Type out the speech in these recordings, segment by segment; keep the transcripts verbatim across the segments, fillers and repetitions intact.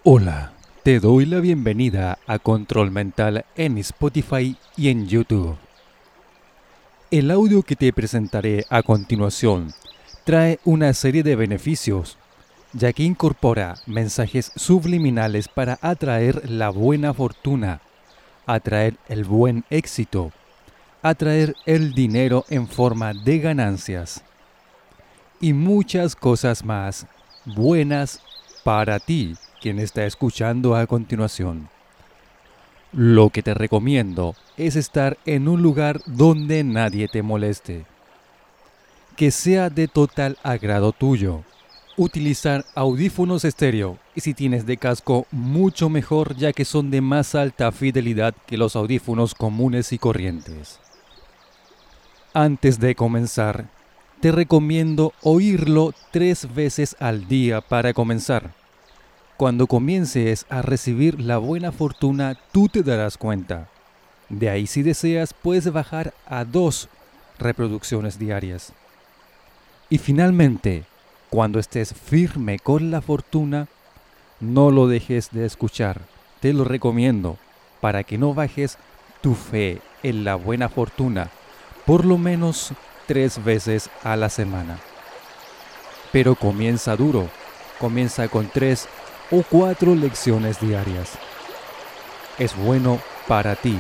Hola, te doy la bienvenida a Control Mental en Spotify y en YouTube. El audio que te presentaré a continuación trae una serie de beneficios, ya que incorpora mensajes subliminales para atraer la buena fortuna, atraer el buen éxito, atraer el dinero en forma de ganancias y muchas cosas más buenas para ti, quien está escuchando a continuación. Lo que te recomiendo es estar en un lugar donde nadie te moleste, que sea de total agrado tuyo. Utilizar audífonos estéreo y si tienes de casco mucho mejor, ya que son de más alta fidelidad que los audífonos comunes y corrientes. Antes de comenzar, te recomiendo oírlo tres veces al día para comenzar. Cuando comiences a recibir la buena fortuna, tú te darás cuenta. De ahí, si deseas, puedes bajar a dos reproducciones diarias. Y finalmente, cuando estés firme con la fortuna, no lo dejes de escuchar. Te lo recomiendo para que no bajes tu fe en la buena fortuna, por lo menos tres veces a la semana. Pero comienza duro, comienza con tres o cuatro lecciones diarias. Es bueno para ti.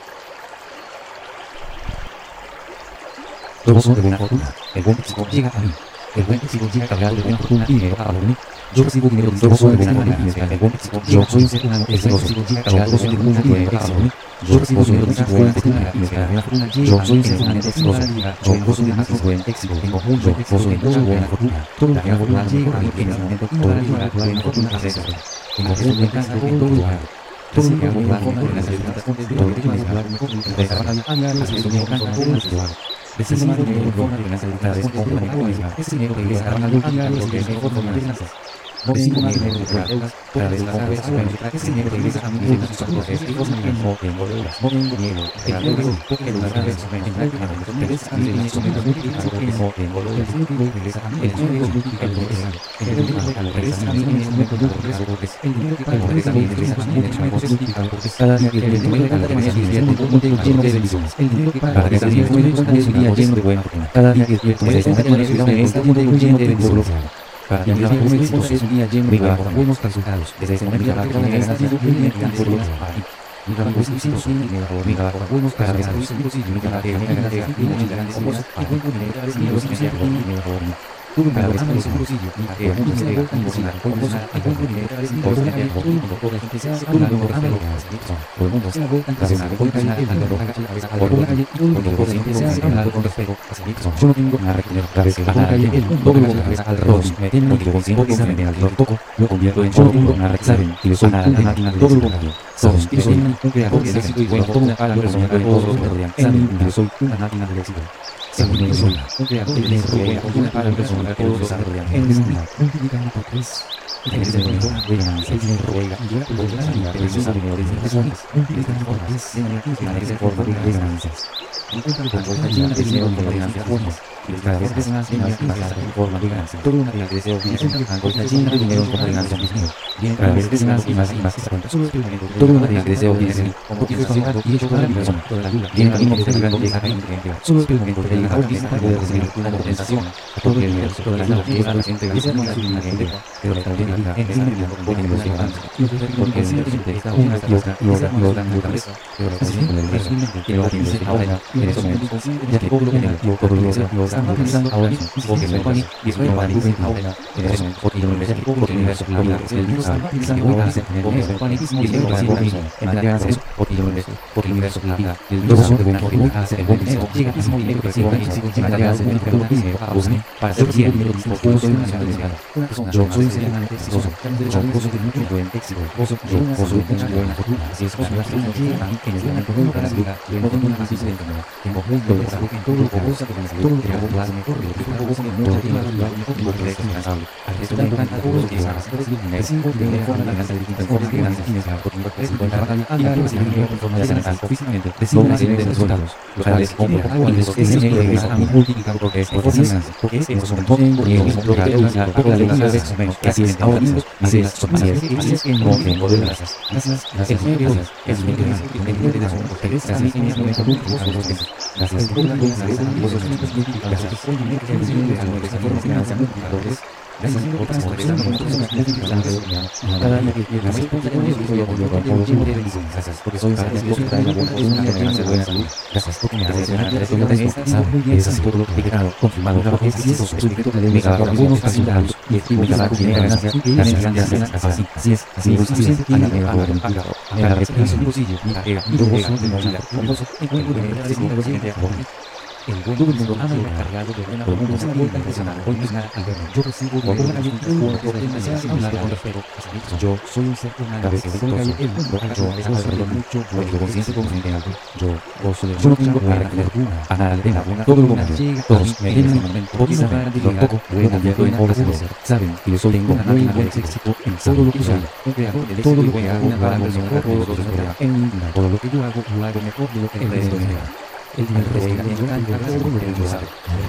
Todos son de buena fortuna. El buen éxito llega a mí. El buen éxito llega cargado de buena fortuna y dinero a mí. Yo recibo dinero de todos son de buena fortuna. El buen éxito yo soy un ser humano. El buen éxito llega cargado de buena fortuna y dinero a mí. Yo recibo dinero de buena fortuna y buena fortuna. Yo soy un ser humano exitoso. Yo gozo de más buen éxito. Tengo mucho gozo de mucha buena fortuna. Toda la buena fortuna llega a mí en el momento. Todo el día la buena fortuna hace eso. Tengo gozo de casa en todo lugar. Todo lo que hago la forma de las circunstancias. Todo lo que me da mejor. Desarrollo a mi área. Así es como canto todo lo que hago. Recibo más dinero de forma de ganancias de compra de misma. Ese dinero regresa a la lógica porque es mejor forma de ganancias. No recibo más dinero de las deudas para desplazar a su mente. Ese dinero regresa a mi mente sus actos festivos y no tengo deudas. No tengo miedo. El dinero de hoy porque lo dará de su mente prácticamente. Regresa a mi mente su mente multiplicado que no tengo deudas. El dinero de hoy regresa a mi mente su mente multiplicado que no tengo. El dinero de hoy regresa a mi mente su mente multiplicado porque el dinero que pago regresa a mi mente regresa a mi mente su mente multiplicado porque cada día que el dinero me encanta que me despierto un día lleno de bendiciones. El dinero que pago regresa a mi mente su mente es un día lleno de buena fortuna. Cada día que despierto me despierto en la ciudad me está un día lleno de bendiciones. Para mi vida como éxito es un día lleno de buenos resultados. Desde ese momento la vida me está haciendo un día que por lo para mí. Mi trabajo es difícil, mi trabajo es buenos resultados. Mi trabajo es muy grandes cosas y buen dinero es mi difícil por mi trabajo. Tuve una vez en su bolsillo, mi tarea es muy severa y emocional. Hoy no sé, hay buen dinero es mi cosa, hay buen dinero, todo el gente se hace, todo el mundo ama lo que hace. Todo el mundo se hago, hace una cosa, hace algo, agacha la cabeza, algo por la calle, todo el mundo por siempre se hace, hablar con respeto, hace mi cosa. Yo no tengo nada que tener, cada vez que bajo la calle, el mundo me la cabeza al revés, me tienen un tipo siempre que saben al toco, lo convierto en yo no tengo nada que saben, y le soy una máquina de todo lo contrario. Todos, y soy un creador de éxito y bueno, tomo una pala, persona de todos los que me rodean, saben, y le soy una máquina de éxito. Según yo soy un creador de éxito y una pala, persona de todos los que me rodean, en el mundo, multiplicando por tres. En ese momento, de ganancia, el dinero ruega, y yo la puedo ganar, y preciosa dinero de personas, multiplicando por tres, de manera infinita, de forma de ganancias. Encuentra el control llena de dinero de ganancias buenas. Y cada vez es más y más y más en forma de ganancia. Todo una vida que deseo bien, es una cosa llena de dinero en forma de ganancia mío. Bien, cada vez es más y más y más esa cuenta. Solo experimento. Todo una vida que deseo bien es como que fue pagado y hecho para mi persona. Bien, a mí me gusta el gran llega a mi creencia. Solo experimento que el ahora mismo puede recibir una compensación a todo el universo, toda la vida que es a la gente que es una vida gente, pero la extraordinaria en el mundo con el negocio grande. Porque simplemente está una loca, loca, loca, loca, pero la experiencia con el universo que lo atiende ahora en estos momentos, ya que todo lo que el loco, loca, loca, estamos pensando ahora mismo, porque soy Juan y soy Juan y soy ahora en ese momento, porque yo me merezco, porque el universo, la vida, el Dios está pensando ahora hacer en el universo, Juan y soy ahora mismo, en la vida eso, porque yo me merezco, porque el universo, la vida, el Dios de buena fortuna hace el buen dinero, llega al mismo dinero que recibo en éxito, en la vida hace buena fortuna y dinero a buscar, para hacer bien dinero mismo, yo soy una persona desviada, una persona, yo soy un ser humano exitoso, yo gozo de mucho buen éxito, gozo, yo gozo de mucha buena fortuna, así es como la fortuna llega a mí en el momento bueno para la vida, yo no tengo nada suficiente, tengo mucho de salud en todo lo que goza de la salud, todo lo que hago lo hago mejor, lo que hago gozo de mucho tiempo, lo hago mejor, lo que es incansable. Al resto le encanta todo lo que hagas, entonces me recibo de forma de ganas de distintas formas de ganas y me hago por tres cincuenta batalla y a recibir dinero en forma de ganas físicamente, recibo una serie de resultados, los cuales compro, hago y los que dinero regresa a mí multiplicado por tres, porque así es, porque es eso, no tengo ni el mismo lugar de usar, por la lectura de esos menos, que así es, ahora mismo, así es, así es, así es, que no tengo de gracias, gracias, gracias, gracias, es mi gracias, en el de las ondas, regresa a mí en ese momento multiplicado por tres, gracias, por la gracia, gracias, gracias, por el dinero que recibe de amor, de esa forma, gracias, multiplicadores, gracias por transformar nosotros las multiplicaciones cada día que pierdo más puntos y soy apoyo con todo tipo de bendiciones. Gracias porque soy gracias porque trae la buena fortuna que me hace buena salud. Gracias porque me hace cenar de lo de esta sabe que es así todo lo que he creado, confirmado porque es exitoso, su decreto de mi cada algunos resultados y escribo mi trabajo tiene ganancias, ganancias, ganancias, así, así es, así es, así es, y la mega poder multiplicado. A la vez pienso en mi bolsillo, mi cartera, mi gozo de mochila, un gozo, encuentro de verdades y negocios de amor. El buen todo el mundo ama el cargado de buena por mundo se vuelve impresionante. Hoy mismo al verme, yo recibo por la calle un mundo de demasiadas hablar con respeto. Yo soy un ser humano que se vuelve el mundo a yo es alrededor mucho vuelvo conciencia consciente algo. Yo gozo de yo no tengo para que alguna a nada de nada todo el mundo llega todos me en un momento porque saber de lo poco bueno convierto en obras de ser. Saben que yo soy un muy buen éxito en todo lo que soy. Un creador de todo lo que hago lo hago mejor de lo que espera. En todo lo que yo hago lo hago mejor de lo que el resto espera. El dinero que gana en gran cargo de lo que yo sabe.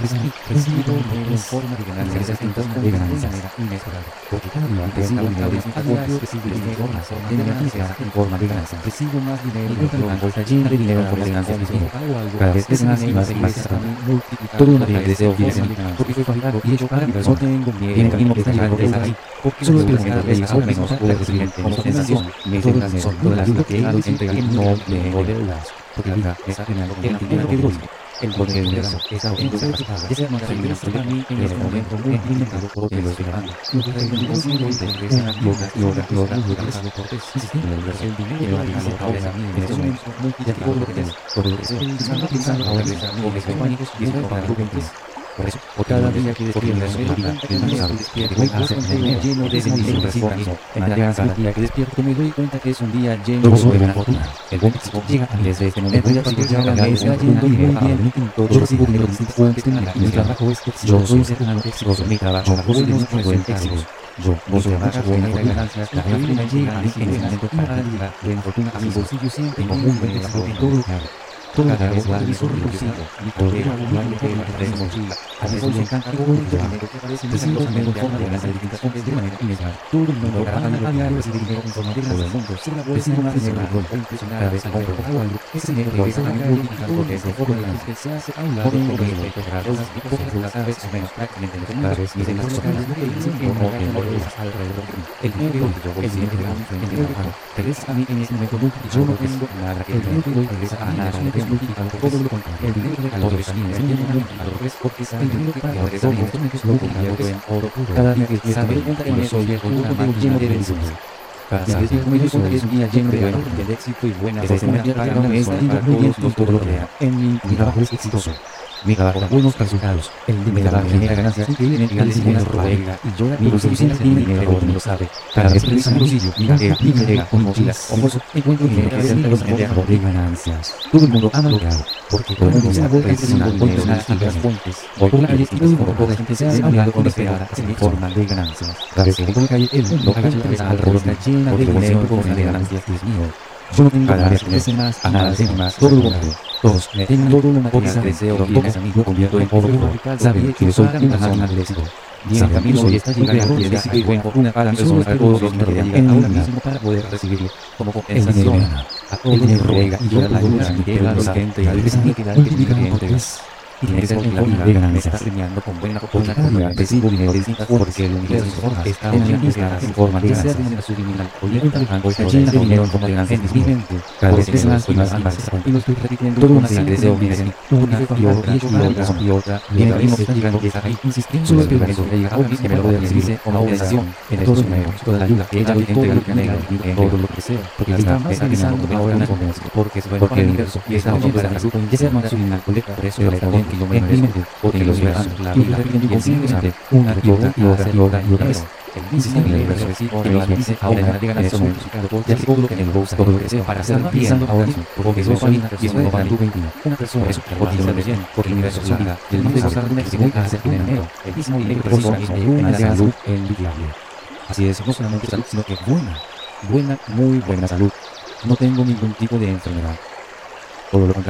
Recibo en forma de ganancias distintas de ganancias inesperada. Porque cada día recibo dinero de distintas fuentes, recibo información de ganancias en forma de ganancias. Recibo más dinero y mi banco está llena de dinero por las ganancias mismo. Cada vez es más y más y más para mí. Todo una vida que deseo viene en mi canal. Porque soy fabricado y hecho para mi persona. No tengo miedo. Tiene camino que está llegando de estar ahí. Porque solo el pensamiento de llegar a menos puede recibir como sensación. Me todas son toda la ayuda que he dado y entregar no tengo deudas. Porque la vida está generando el dinero que doy. El poder del universo está en tu capacidad. Ese no se viene para mí en ese momento muy limitado porque lo estoy ganando. Yo tengo un consigo de regresar yoga, yoga, yoga, yoga, pasado por tres. Insistiendo en el universo. El dinero que dice ahora a mí en ese momento muy ya todo lo que tengo, todo lo que deseo. Pensando, pensando ahora regresar con mis compañeros y estoy para tu por eso, por cada día que despierto en la vida, el día que despierto voy a hacerme lleno de bendiciones por mismo. En cada día que despierto me doy cuenta que es un día lleno de buena fortuna. El buen éxito llega a mí desde este momento. Voy a partir de ahora me está llena y muy bien. Yo recibo dinero de distintas fuentes de manera. Mi trabajo es exitoso. Yo soy un ser humano exitoso. Mi trabajo gozo de mucho buen éxito. Yo gozo de mucha buena ganancias. La buena fortuna llega a mí en ese momento. Cada día, buena fortuna a mi bolsillo siempre. Tengo muy buen éxito en todo lo que hago. Cada vez va mi reducido, mi poder actual de la red mochila. A veces me encanta todo el dinero que aparece en los medios en forma de ganancia de distintas fuentes de manera inesperada. Todo el mundo cada día recibe dinero en forma de ganancia. Todo el mundo se la vuelve recibo más dinero de golpe. Cada vez compro o algo. Ese dinero regresa a mi multiplicado porque es de forma de ganancia. Se hace a un lado con el efecto de las cosas y pocas cosas cada vez o menos prácticamente en cada vez mis demás locales no me dicen que no tengo cosas alrededor de mí. El dinero que yo voy el dinero que gano, el dinero que gano, regresa a mí en ese momento multiplicado. Yo no tengo nada que el dinero que doy regresa a nada que es multiplicado por todo lo contrario. El dinero que gano regresa a mí en ese momento multiplicado por tres porque es el dinero que pago regresa a mí en este momento multiplicado en oro puro. Cada día que despierto me doy cuenta que yo soy el mundo lleno de bendiciones. Cada día que despierto me doy cuenta que es un día lleno de buen de éxito y buena fortuna. Cada día me está yendo muy bien y todo lo que vea. En mi mi trabajo es exitoso. Mi trabajo da buenos resultados. El dinero genera ganancias increíblemente grandes y buenas proveega. Y yo mi bolsillo siempre tiene dinero, todo el mundo sabe. Cada vez que reviso mi bolsillo, mi cartera, mi cartera, con mochilas, con bolsos, encuentro dinero que siempre los genera de ganancias. Todo el mundo ama lo que hago. Porque todo el mundo se vuelve impresionado con personas y las fuentes. Voy por la calle y todo el mundo, la gente se ha hablado con esperada, en forma de ganancias. Cada vez que voy por la calle, el mundo está alrededor está llena de dinero en forma de ganancias, Dios mío. Yo no tengo nada que crece más, a nada de más, todo lo contrario. Todos me tienen todo lo material que deseo, vienes a mí, lo convierto en oro puro. Saben que yo soy una persona del éxito. Bien, camino y está llegando el éxito y buena fortuna para personas que todos los que rodean ahora mismo para poder recibirlo como compensación. A todo el dinero ruega y yo la luna mi tierra, los gente y a veces me queda que me entregas. Y tiene que ser en la vida de ganancias. Me está premiando con buena fortuna. Recibo dinero de distintas formas porque el universo está uniendo en forma de ganancias. De manera subliminal. Hoy la cuenta del banco está llena de dinero en forma de ganancias. En mi mente, cada vez es más y más y más. Y lo estoy repitiendo toda una serie de deseos. Viene en una y otra y otra y otra. Viene el mismo que está llegando y está ahí insistiendo. Solo espero que eso llega ahora mismo que me lo voy a recibirse como compensación. En todos los medios, toda la ayuda que he dado y todo lo que me en todo lo que deseo. Porque está pensando ahora una compensación. Porque es bueno para el universo y está lleno de la salud. Y esa manera subliminal colecta. Por eso yo le digo que yo me merezco. Porque los ciudadanos la vida y conscientemente una y otra y otra y otra y otra vez. El sistema del universo que me dice ahora en la de ganar momento, ya que todo lo que me gusta, todo lo que deseo para hacer pensando ahora mismo, porque soy para mí y es uno para tu veintiuno. Una persona es porque lo me bien, porque el universo es la vida, del mundo es una que se voy a hacer dinero, el mismo dinero que recibo mismo de una salud envidiable. Así es, no solamente salud, sino que buena, buena, muy buena salud. No tengo ningún tipo de enfermedad. Todo lo contrario,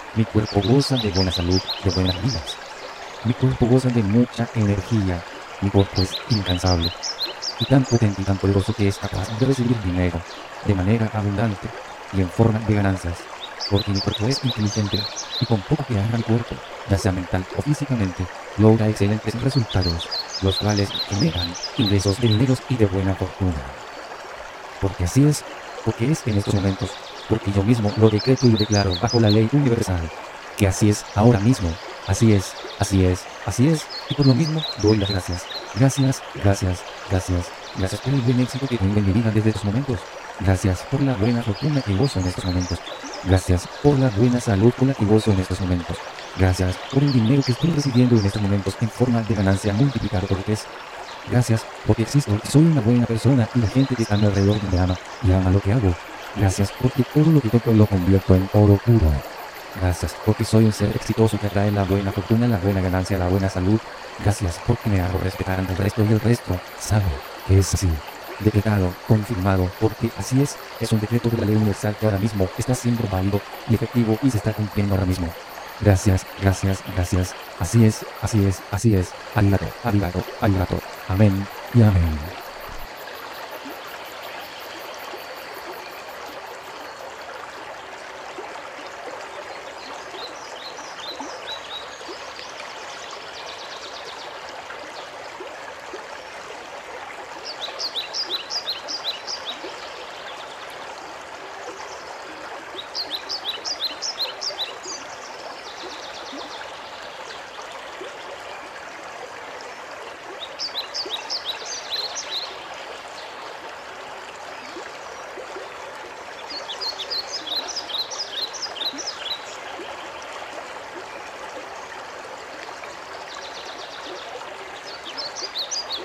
Mi cuerpo goza de buena salud, de buenas vidas. Mi cuerpo goza de mucha energía. Mi cuerpo es incansable y tan potente y tan poderoso que es capaz de recibir dinero de manera abundante y en forma de ganancias. Porque mi cuerpo es inteligente y con poco que haga mi cuerpo, ya sea mental o físicamente, logra excelentes resultados, los cuales generan ingresos de dineros y de buena fortuna. Porque así es, porque es en estos momentos, porque yo mismo lo decreto y lo declaro bajo la ley universal, que así es ahora mismo, así es, así es, así es, y por lo mismo doy las gracias. Gracias, gracias, gracias, gracias por el buen éxito que tengo en mi vida desde estos momentos. Gracias por la buena fortuna que gozo en estos momentos. Gracias por la buena salud con la que gozo en estos momentos. Gracias por el dinero que estoy recibiendo en estos momentos en forma de ganancia multiplicado por tres. Gracias porque existo y soy una buena persona y la gente que está a mi alrededor me ama y ama lo que hago. Gracias porque todo lo que toco lo convierto en oro puro. Gracias porque soy un ser exitoso que atrae la buena fortuna, la buena ganancia, la buena salud. Gracias porque me hago respetar ante el resto y el resto sabe que es así. Decretado, confirmado, porque así es, es un decreto de la ley universal que ahora mismo está siendo válido y efectivo y se está cumpliendo ahora mismo. Gracias, gracias, gracias. Así es, así es, así es. Arigato, arigato, arigato. Amén y amén.